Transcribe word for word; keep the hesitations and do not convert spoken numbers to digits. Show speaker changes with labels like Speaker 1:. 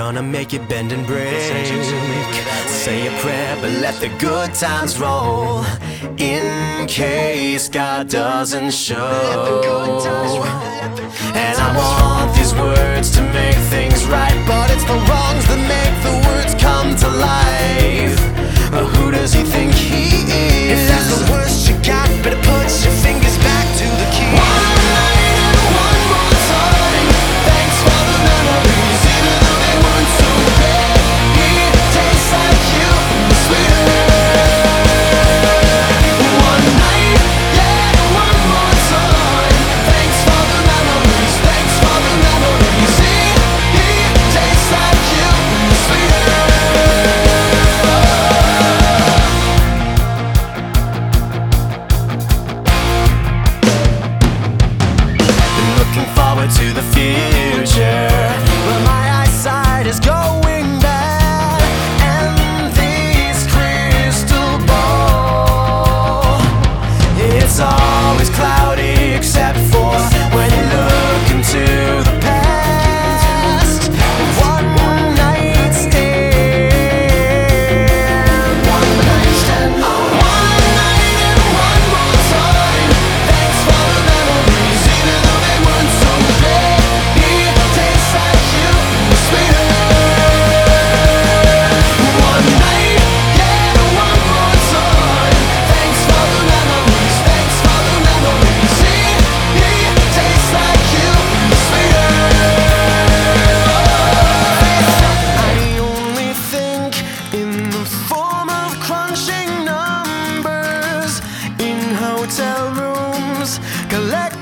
Speaker 1: gonna make it bend and break. Say a prayer, but let the good times roll, in case God doesn't show. And I want these words to make things right, but it's the wrongs that make the words come to life. But who does he think he is? If that's the worst you got, better put your fingers back to the key. One night and one more time, thanks for the memories, even though they weren't so great. It tastes like you, sweeter. One night, yeah, one more time, thanks for the memories, thanks for the memories. It, it tastes like you, sweeter. Forward to the future, but my eyesight is going bad, and this crystal ball, it's always cloudy except for when you look into the past. One night stand, one night stand, one night and one more time. Thanks for the memories, even though they weren't so great. It tastes like you, sweeter. One night, yeah, one more time. Thanks for the memories, thanks for the memories. It, it tastes like you, sweeter. I only think in the form of crunching numbers in hotel rooms, collect